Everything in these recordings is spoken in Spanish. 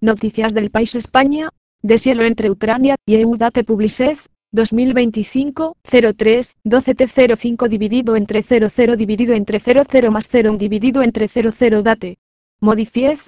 Noticias del País España, deshielo entre Ucrania y EU. Date Publicez, 2025, 03, 12T05 dividido entre 00 dividido entre 00 más 0 dividido entre 00. Date. Modifiez,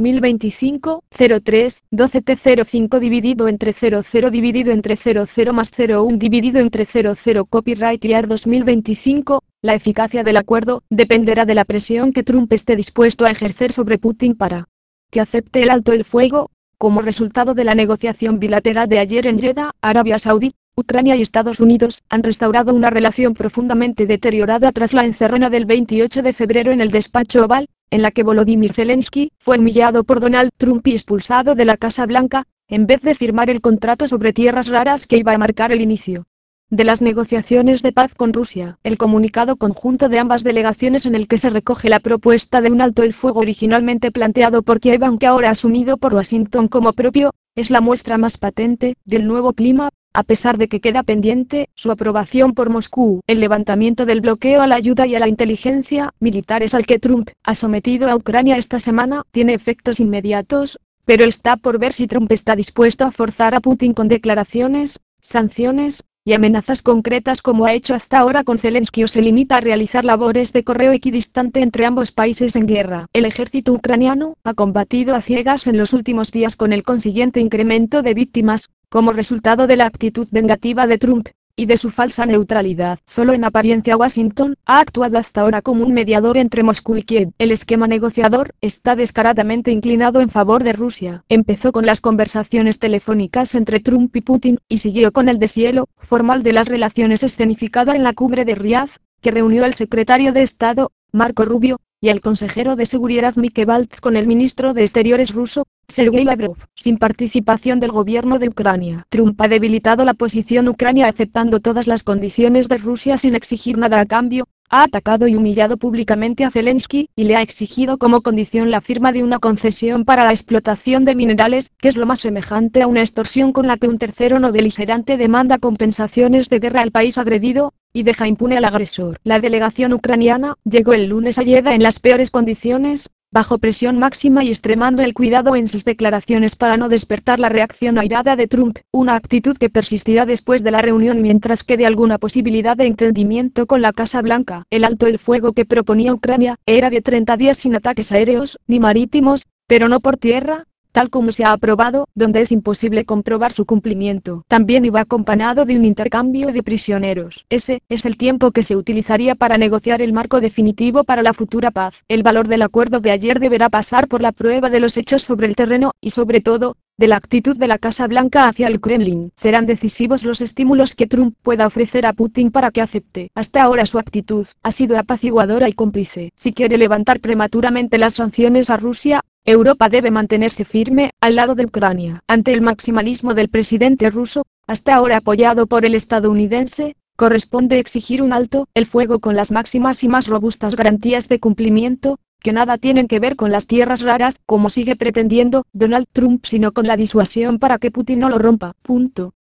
2025, 03, 12T05 dividido entre 00 dividido entre 00 más 01 dividido entre 00. Copyright Year 2025, la eficacia del acuerdo dependerá de la presión que Trump esté dispuesto a ejercer sobre Putin para que acepte el alto el fuego. Como resultado de la negociación bilateral de ayer en Jeddah, Arabia Saudí, Ucrania y Estados Unidos han restaurado una relación profundamente deteriorada tras la encerrona del 28 de febrero en el despacho Oval, en la que Volodymyr Zelensky fue humillado por Donald Trump y expulsado de la Casa Blanca, en vez de firmar el contrato sobre tierras raras que iba a marcar el inicio de las negociaciones de paz con Rusia. El comunicado conjunto de ambas delegaciones, en el que se recoge la propuesta de un alto el fuego originalmente planteado por Kiev, aunque ahora asumido por Washington como propio, es la muestra más patente del nuevo clima, a pesar de que queda pendiente su aprobación por Moscú. El levantamiento del bloqueo a la ayuda y a la inteligencia militares al que Trump ha sometido a Ucrania esta semana tiene efectos inmediatos, pero está por ver si Trump está dispuesto a forzar a Putin con declaraciones, sanciones y amenazas concretas como ha hecho hasta ahora con Zelensky, o se limita a realizar labores de correo equidistante entre ambos países en guerra. El ejército ucraniano ha combatido a ciegas en los últimos días, con el consiguiente incremento de víctimas, como resultado de la actitud vengativa de Trump y de su falsa neutralidad. Solo en apariencia Washington ha actuado hasta ahora como un mediador entre Moscú y Kiev. El esquema negociador está descaradamente inclinado en favor de Rusia. Empezó con las conversaciones telefónicas entre Trump y Putin, y siguió con el deshielo formal de las relaciones escenificado en la cumbre de Riad, que reunió al secretario de Estado, Marco Rubio, y al consejero de Seguridad Mike Valtz con el ministro de Exteriores ruso, Sergei Lavrov, sin participación del gobierno de Ucrania. Trump ha debilitado la posición ucrania aceptando todas las condiciones de Rusia sin exigir nada a cambio, ha atacado y humillado públicamente a Zelensky, y le ha exigido como condición la firma de una concesión para la explotación de minerales, que es lo más semejante a una extorsión con la que un tercero no beligerante demanda compensaciones de guerra al país agredido, y deja impune al agresor. La delegación ucraniana llegó el lunes a Jeddah en las peores condiciones, bajo presión máxima y extremando el cuidado en sus declaraciones para no despertar la reacción airada de Trump, una actitud que persistirá después de la reunión mientras quede alguna posibilidad de entendimiento con la Casa Blanca. El alto el fuego que proponía Ucrania era de 30 días sin ataques aéreos ni marítimos, pero no por tierra, tal como se ha aprobado, donde es imposible comprobar su cumplimiento. También iba acompañado de un intercambio de prisioneros. Ese es el tiempo que se utilizaría para negociar el marco definitivo para la futura paz. El valor del acuerdo de ayer deberá pasar por la prueba de los hechos sobre el terreno, y sobre todo, de la actitud de la Casa Blanca hacia el Kremlin. Serán decisivos los estímulos que Trump pueda ofrecer a Putin para que acepte. Hasta ahora su actitud ha sido apaciguadora y cómplice. Si quiere levantar prematuramente las sanciones a Rusia, Europa debe mantenerse firme al lado de Ucrania. Ante el maximalismo del presidente ruso, hasta ahora apoyado por el estadounidense, corresponde exigir un alto el fuego con las máximas y más robustas garantías de cumplimiento, que nada tienen que ver con las tierras raras, como sigue pretendiendo Donald Trump, sino con la disuasión para que Putin no lo rompa. Punto.